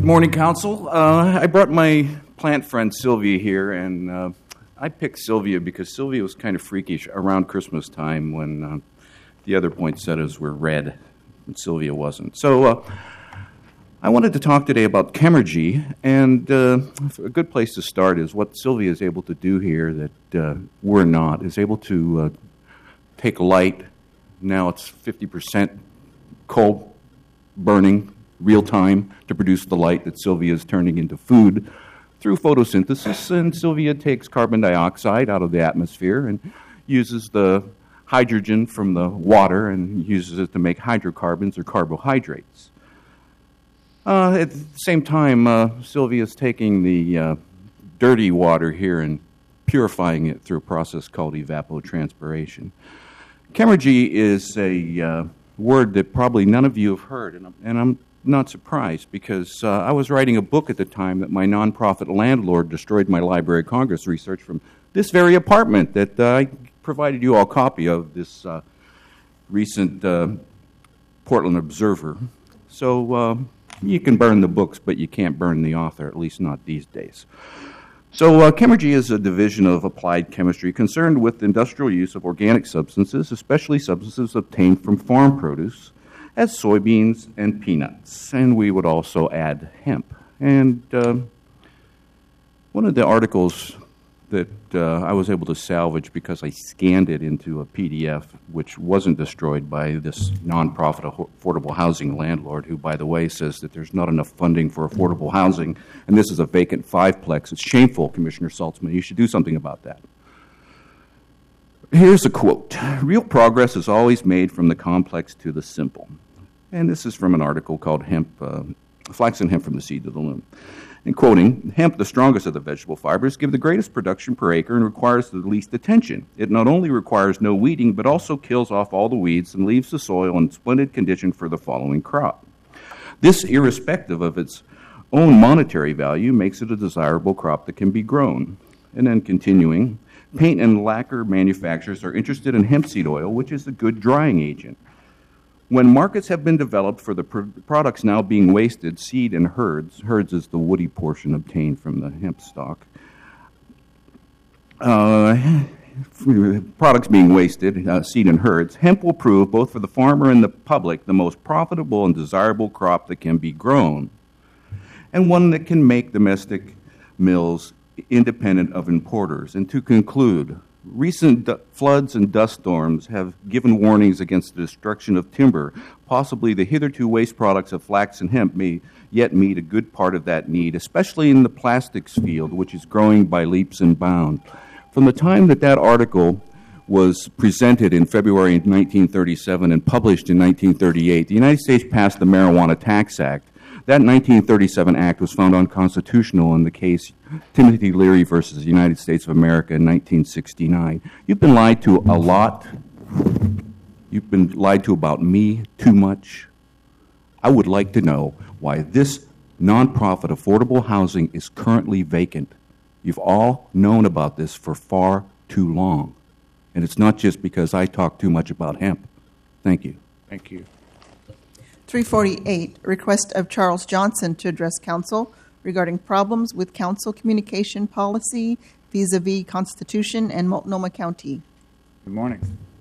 morning, Council. I brought my plant friend Sylvia here, and I picked Sylvia because Sylvia was kind of freakish around Christmas time when the other poinsettias were red and Sylvia wasn't. So I wanted to talk today about Chemergy, and a good place to start is what Sylvia is able to do here that we're not, is able to take light. Now it's 50% coal burning, real time, to produce the light that Sylvia is turning into food through photosynthesis. And Sylvia takes carbon dioxide out of the atmosphere and uses the hydrogen from the water and uses it to make hydrocarbons or carbohydrates. At the same time, Sylvia is taking the dirty water here and purifying it through a process called evapotranspiration. Chemergy is a word that probably none of you have heard, and I'm not surprised because I was writing a book at the time that my nonprofit landlord destroyed my Library of Congress research from this very apartment that I provided you all a copy of, this recent Portland Observer. So you can burn the books, but you can't burn the author, at least not these days. So Chemergy is a division of applied chemistry concerned with industrial use of organic substances, especially substances obtained from farm produce, as soybeans and peanuts. And we would also add hemp. And one of the articles that I was able to salvage because I scanned it into a PDF, which wasn't destroyed by this nonprofit affordable housing landlord, who, by the way, says that there's not enough funding for affordable housing, and this is a vacant fiveplex. It's shameful, Commissioner Saltzman. You should do something about that. Here's a quote. "Real progress is always made from the complex to the simple." And this is from an article called Flax and Hemp from the Seed to the Loom. And quoting, "Hemp, the strongest of the vegetable fibers, give the greatest production per acre and requires the least attention. It not only requires no weeding, but also kills off all the weeds and leaves the soil in splendid condition for the following crop. This, irrespective of its own monetary value, makes it a desirable crop that can be grown." And then continuing, "Paint and lacquer manufacturers are interested in hemp seed oil, which is a good drying agent. When markets have been developed for the products now being wasted, seed and herds is the woody portion obtained from the hemp stalk, products being wasted, seed and herds, hemp will prove, both for the farmer and the public, the most profitable and desirable crop that can be grown, and one that can make domestic mills independent of importers." And to conclude, "Recent floods and dust storms have given warnings against the destruction of timber. Possibly the hitherto waste products of flax and hemp may yet meet a good part of that need, especially in the plastics field, which is growing by leaps and bounds." From the time that article was presented in February 1937 and published in 1938, the United States passed the Marijuana Tax Act. That 1937 act was found unconstitutional in the case Timothy Leary versus the United States of America in 1969. You've been lied to a lot. You've been lied to about me too much. I would like to know why this nonprofit affordable housing is currently vacant. You've all known about this for far too long. And it's not just because I talk too much about hemp. Thank you. Thank you. 348, request of Charles Johnson to address council regarding problems with council communication policy vis-a-vis Constitution and Multnomah County. Good morning.